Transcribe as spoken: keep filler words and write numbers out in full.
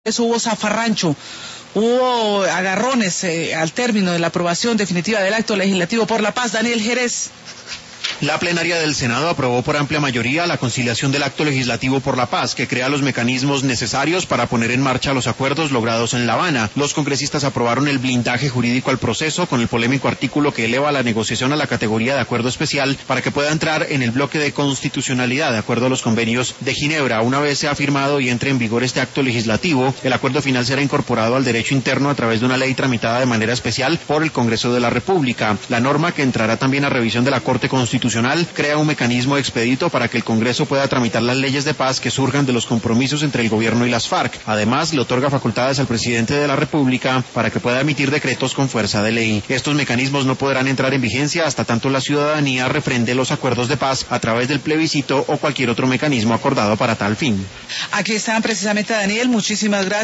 Eso hubo zafarrancho, hubo agarrones eh, al término de la aprobación definitiva del acto legislativo por la paz. Daniel Jerez. La plenaria del Senado aprobó por amplia mayoría la conciliación del Acto Legislativo por la Paz, que crea los mecanismos necesarios para poner en marcha los acuerdos logrados en La Habana. Los congresistas aprobaron el blindaje jurídico al proceso con el polémico artículo que eleva la negociación a la categoría de acuerdo especial para que pueda entrar en el bloque de constitucionalidad de acuerdo a los convenios de Ginebra. Una vez sea firmado y entre en vigor este acto legislativo, el acuerdo final será incorporado al derecho interno a través de una ley tramitada de manera especial por el Congreso de la República. La norma, que entrará también a revisión de la Corte Constitucional, crea un mecanismo expedito para que el Congreso pueda tramitar las leyes de paz que surjan de los compromisos entre el gobierno y las FARC. Además, le otorga facultades al presidente de la República para que pueda emitir decretos con fuerza de ley. Estos mecanismos no podrán entrar en vigencia hasta tanto la ciudadanía refrende los acuerdos de paz a través del plebiscito o cualquier otro mecanismo acordado para tal fin. Aquí están precisamente, Daniel, muchísimas gracias.